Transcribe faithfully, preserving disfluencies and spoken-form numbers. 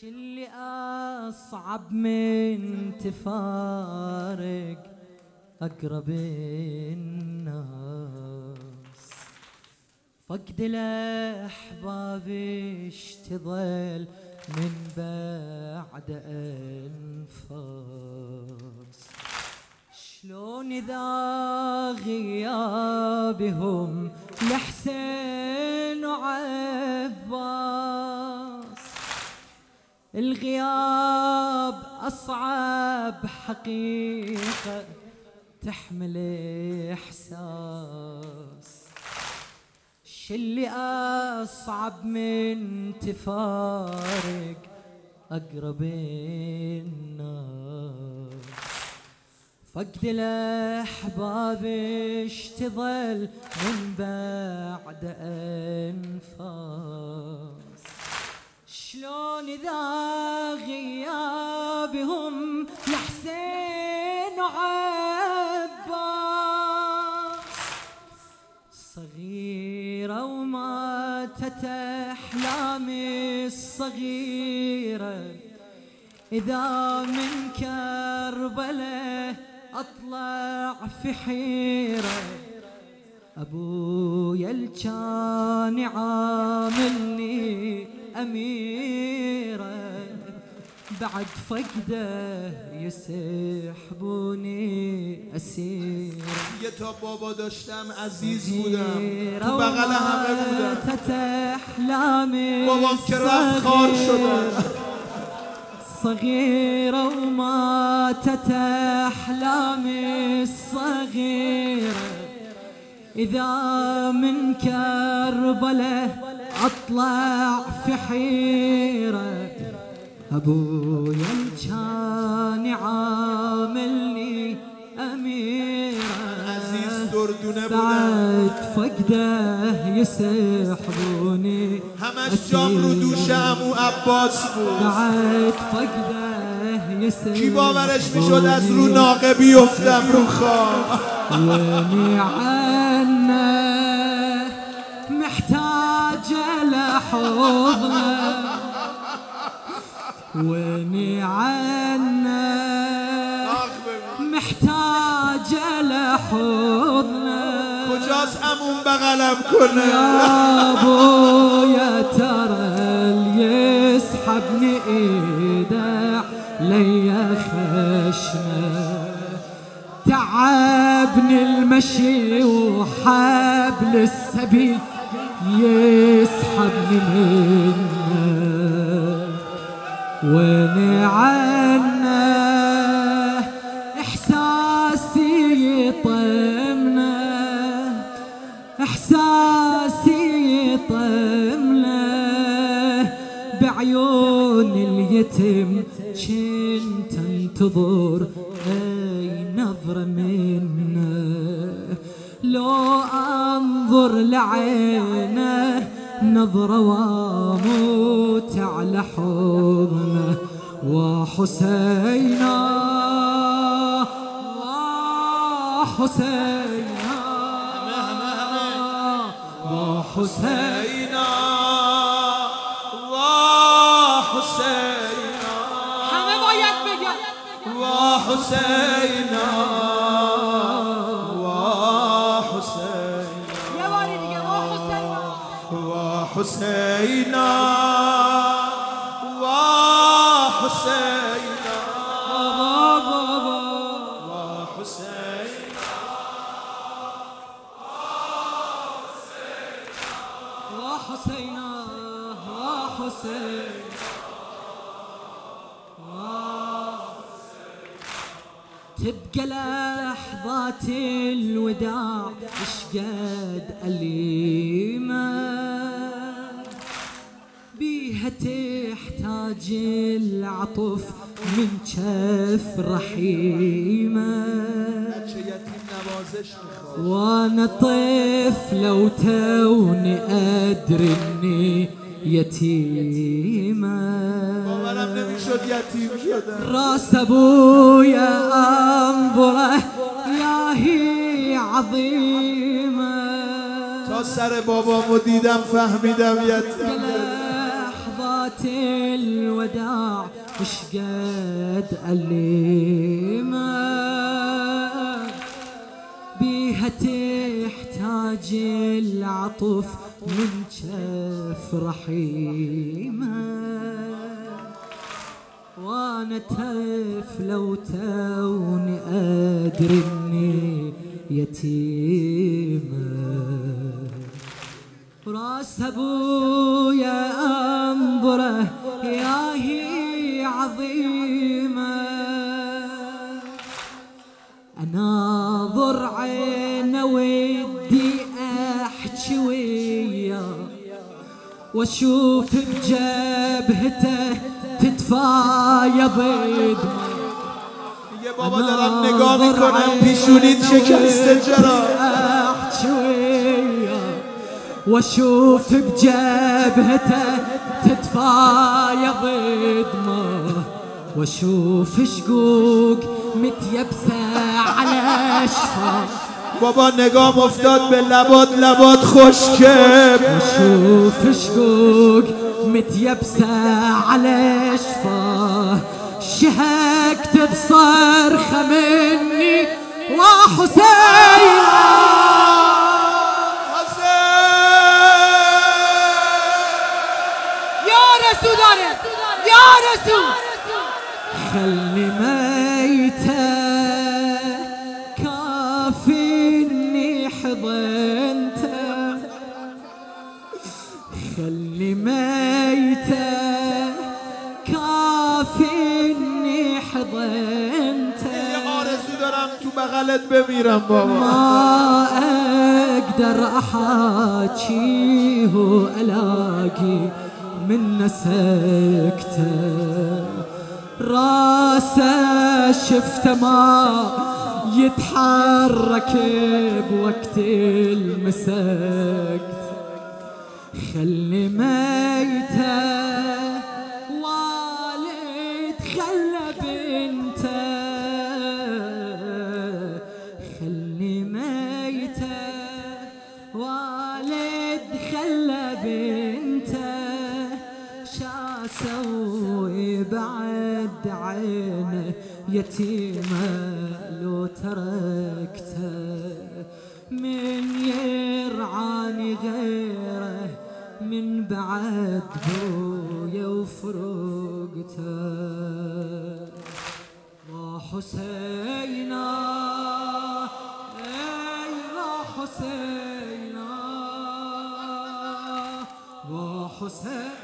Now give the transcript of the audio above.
اللي أصعب من تفارق أقرب الناس، فقد الأحباب اشتظل من بعد أنفاس. شلون إذا غيابهم لحسين وعباس، الغياب أصعب حقيقة تحمل إحساس. شي اللي أصعب من تفارق أقرب الناس، فقد الأحباب اشتظل من بعد أنفاس. شلون إذا غيابهم لحسين وعباس، صغيرة وماتت أحلامي الصغيرة، إذا من كربلاء أطلع في حيرة. أبويا الجان عاملني أميرة، بعد فقده يسحبوني أسيرة. یه تا بابا داشتم عزیز بودم، تو بغل همه بودم. بابام که رفت خار شدم. صغيرة وماتت أحلامي الصغيرة، إذا من كربلاء أطلع في حيرة. أبويا كان عاملني أميرة، عزیز دردونه بودم، بعد فقده يسحبوني همش جام رو دوشم و عباس بود. بعد فقده يسحبوني، کی باورش میشد از رو ناقه بیفتم رو خاک. ويني عنه محتاجة لحضنه، ويني عنه محتاجة لحضنه. کجاست عموم بغلم کنه؟ يا ابويا ترى اللي يسحبني ايده ليا خشنه، تعبني المشي وحبل السبيل يسحبني منه. ويني عنه احساسي يطمنه، احساسي يطمنه. بعيون اليتم كنت انتظر اي نظرة منه، لو انظر لعينه نظرة واموت على حضنه. وحسينا وحسينا وحسينا وحسينا همه باید بگن وحسينا وحسينا یه باری دیگه وحسینا وحسينا وحسينا بابا وحسينا وحسينا وحسين تبقى لحظات الوداع اشقد أليمة، بيها تحتاج العطف من جف رحيمة. وانا طفلة وتوني ادري اني يتيمة، راس ابويا انظره الهي عظيمة. تا سر بابامو دیدم فهمیدم یتیمه. لحظات الوداع شقد أليمة بيها تحتاج العطف من جف رحيمة وانا طفلة وتوني ادري اني يتيمة راس ابويا انظره يا هي عظيمة اناظر عينه ودي احكي وياه واشوف بجبهته تتفايض دموع یه بابا دارم نگاه میکنم پیشونیت شکسته چرا احكي وياه واشوف بجبهته تتفايض دموع واشوف شقوق متيبسه على شفاه بابا نگام افتاد به لبات لبات خشکه واشوف شقوق متيبسه على شفاه شهقت بصرخه مني وحسين يا رسول الله يا رسول خلني ميته كافيني حضنته خلني ميته كافيني حضنته آرزو دارم تو بغلت بمیرم بابا ما اقدر احاكيه والاقي من سكته راسه شفته ما يتحرك بوقت المسكت خلني ميته والد خلى بنته خلني ميته والد خلى بنته شاسوي بعد عينه يتيمة لو تركته من يرعاني غيره من بعد بويا وفرقته وحسينا ايوا حسينا وحسين